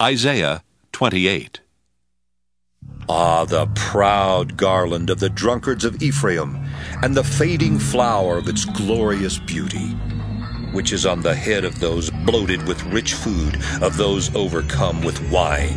Isaiah 28. Ah, the proud garland of the drunkards of Ephraim, and the fading flower of its glorious beauty, which is on the head of those bloated with rich food, of those overcome with wine.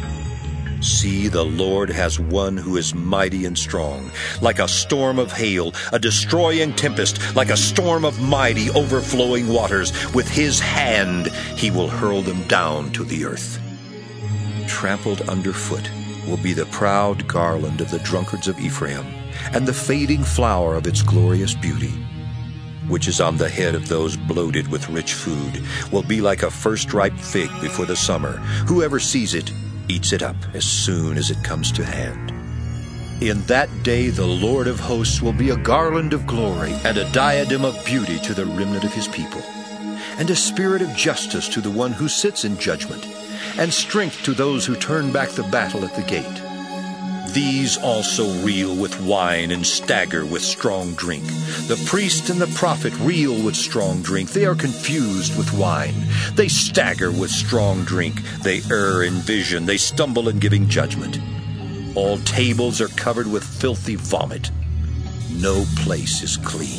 See, the Lord has one who is mighty and strong, like a storm of hail, a destroying tempest, like a storm of mighty overflowing waters. With his hand he will hurl them down to the earth. Trampled underfoot will be the proud garland of the drunkards of Ephraim, and the fading flower of its glorious beauty, which is on the head of those bloated with rich food, will be like a first-ripe fig before the summer. Whoever sees it eats it up as soon as it comes to hand. In that day the Lord of hosts will be a garland of glory, and a diadem of beauty to the remnant of his people, and a spirit of justice to the one who sits in judgment, and strength to those who turn back the battle at the gate. These also reel with wine and stagger with strong drink. The priest and the prophet reel with strong drink. They are confused with wine. They stagger with strong drink. They err in vision. They stumble in giving judgment. All tables are covered with filthy vomit. No place is clean.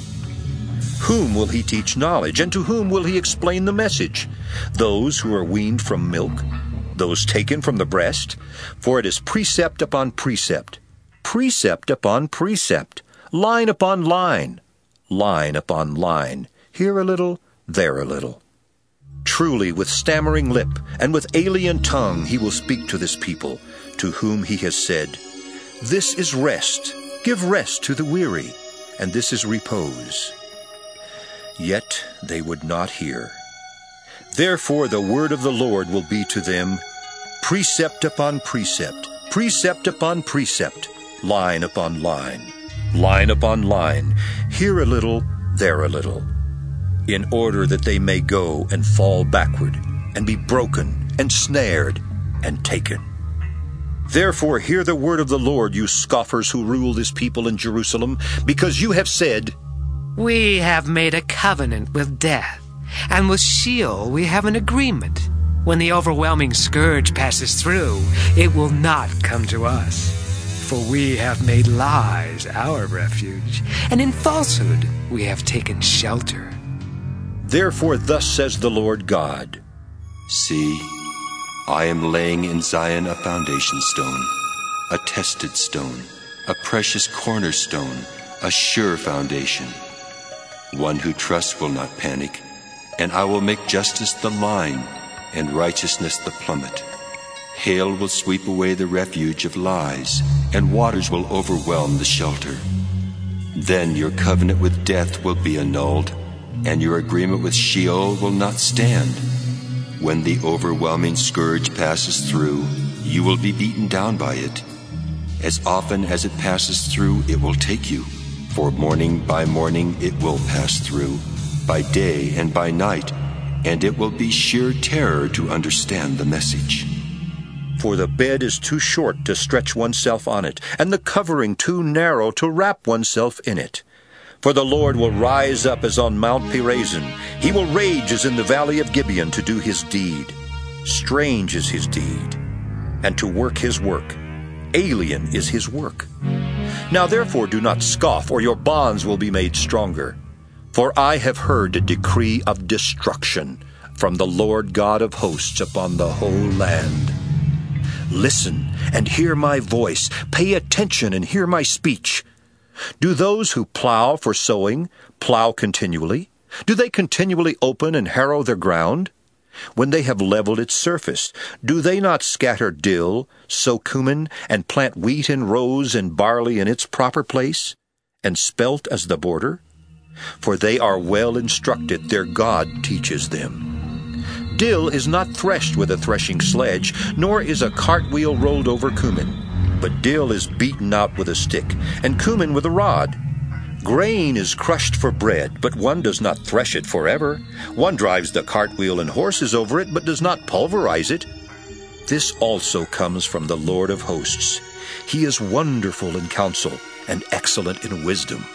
Whom will he teach knowledge, and to whom will he explain the message? Those who are weaned from milk? Those taken from the breast? For it is precept upon precept, precept upon precept, line upon line, line upon line, here a little, there a little. Truly, with stammering lip and with alien tongue he will speak to this people, to whom he has said, This is rest, give rest to the weary, and this is repose. Yet they would not hear. Therefore the word of the Lord will be to them, precept upon precept, precept upon precept, line upon line, line upon line, here a little, there a little, in order that they may go and fall backward, and be broken, and snared, and taken. Therefore hear the word of the Lord, you scoffers who rule this people in Jerusalem, because you have said, We have made a covenant with death, and with Sheol we have an agreement. When the overwhelming scourge passes through, it will not come to us. For we have made lies our refuge, and in falsehood we have taken shelter. Therefore thus says the Lord God, See, I am laying in Zion a foundation stone, a tested stone, a precious cornerstone, a sure foundation. One who trusts will not panic, and I will make justice the line, and righteousness the plummet. Hail will sweep away the refuge of lies, and waters will overwhelm the shelter. Then your covenant with death will be annulled, and your agreement with Sheol will not stand. When the overwhelming scourge passes through, you will be beaten down by it. As often as it passes through, it will take you. For morning by morning it will pass through, by day and by night, and it will be sheer terror to understand the message. For the bed is too short to stretch oneself on it, and the covering too narrow to wrap oneself in it. For the Lord will rise up as on Mount Perazim. He will rage as in the valley of Gibeon to do his deed. Strange is his deed, and to work his work. Alien is his work. Now therefore do not scoff, or your bonds will be made stronger. For I have heard a decree of destruction from the Lord God of hosts upon the whole land. Listen and hear my voice. Pay attention and hear my speech. Do those who plow for sowing plow continually? Do they continually open and harrow their ground? When they have leveled its surface, do they not scatter dill, sow cumin, and plant wheat in rows and barley in its proper place, and spelt as the border? For they are well instructed, their God teaches them. Dill is not threshed with a threshing sledge, nor is a cartwheel rolled over cumin. But dill is beaten out with a stick, and cumin with a rod. Grain is crushed for bread, but one does not thresh it forever. One drives the cartwheel and horses over it, but does not pulverize it. This also comes from the Lord of hosts. He is wonderful in counsel and excellent in wisdom.